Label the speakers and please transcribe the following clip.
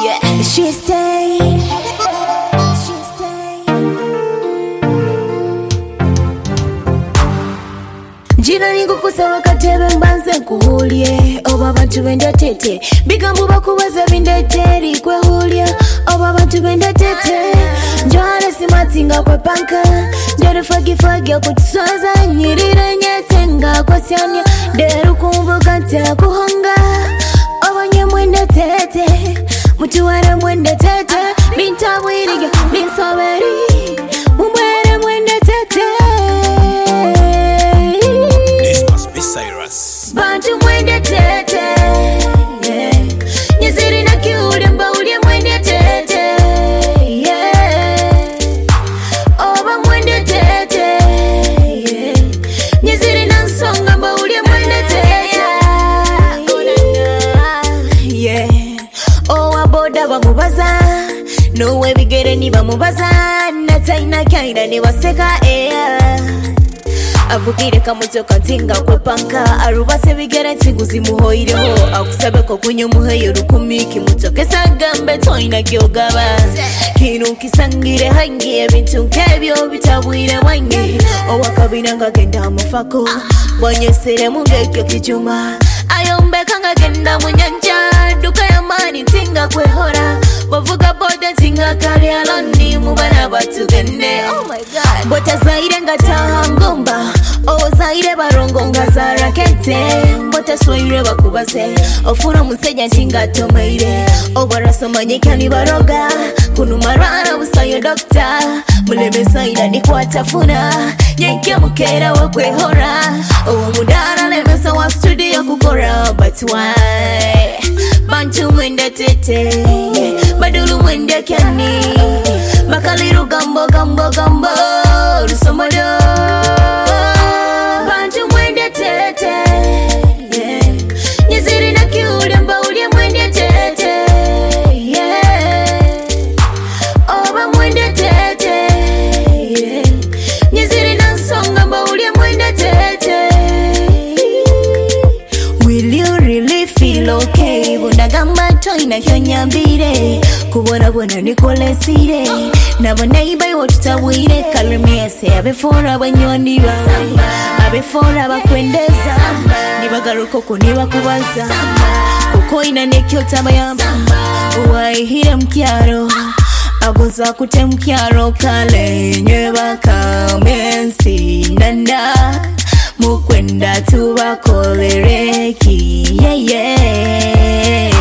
Speaker 1: yeah. She stay. Jina niku kusawa katebe mbanze kuhulie Oba bantu benda tete Bigambu bakubaza bindeteri kwe hulia Oba bantu benda tete Njone simatinga kwe panka Njone fagi ya kutuswaza Nyirire nyetenga kwa sianya Deru kumbuka ntea kuhonga Oba nye mwende tete Mutuwere mwende tete Binta wiriga, binsaweri Mwere mwende tete
Speaker 2: Cyrus
Speaker 1: Bantu mwende tete yeah. Nyeziri na kiude mbaulie mwende tete yeah. Oba mwende tete yeah. Nyeziri na nsonga mbaulie mwende tete yeah. Owa boda bamubaza Nowe bigere ni bamubaza Nataina kaina ni waseka yeah. Avugire kamuto kantinga kwe panka Arubase bigere ntiguzi muhoireho Akusabe ko kunyumuheyo rukumiki Mutokesa gambe toina gyogaba Kinu kisangire hangi Bintu nkebyo bitabwire wangi Owakabina nga genda mufako Bonyesere mungekyo kijuma Ayombeka nga genda munyanja Duka ya mani tinga kwe hora Bavuga boda tinga kari alondi Mubana batugende Oh my god Bota zaire nga tahangomba Oh zaire barongo nga za rakete Bota swaire bakubase Ofuna museja ntinga tomeire Obaraso manyekani baroga Kunumarana busayo dokta Mulebe saida ni kwa tafuna Nyenke mukera wakwe hora Owa mudara lemesa wa studio kukora But why Bantu mwende tete Badulu mwende kyani Bakaliru gambo Rusomodo Bantu mwende tete yeah. Nyeziri na kiude mbaulie mwende tete yeah. Oba mwende tete yeah. Nyeziri na nsonga mbaulie mwende tete Will you really feel okay? Bundagamba toina kyonyambire Kubona bona nikolesire Nabona ibai wotutabwire Kalimese abefora banyoni bawe Abefora bakwendeza Nibagaruko kuniba kubaza Kuko ina nekyo tabayamba Uwaihire mkiaro Abuza kute mkiaro kale Nyeba kamensi nanda Mukwenda tubakolereki yeah yeah